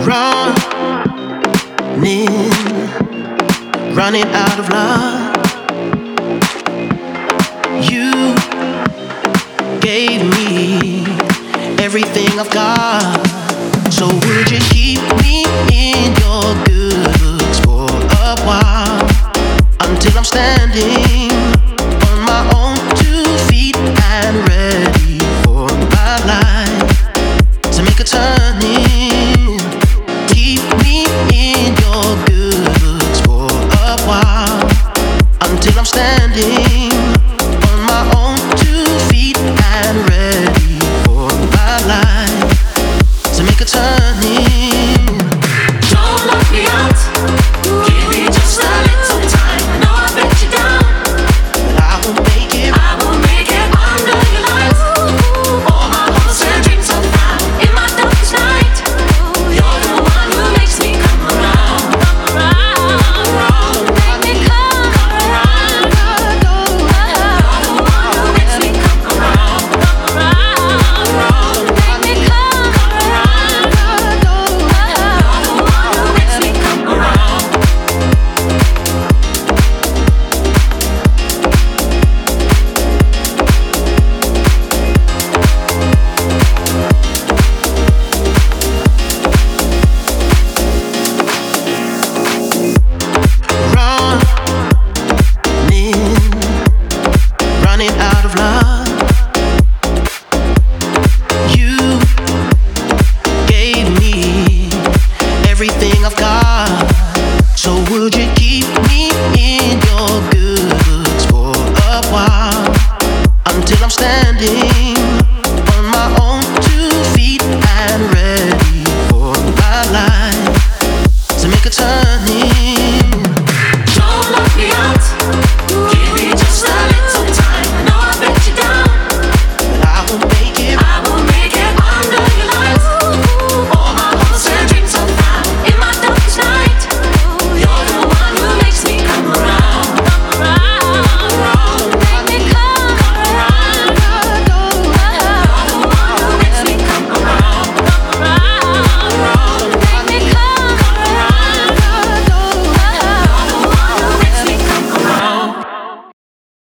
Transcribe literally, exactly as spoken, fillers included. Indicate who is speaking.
Speaker 1: Running, running out of love. You gave me everything I've got. So would you keep me in your good books for a while, until I'm standing on my own two feet and ready for my life to make a turning? Keep me in your good books for a while, until I'm standing on my own two feet and ready for my life to make a turning.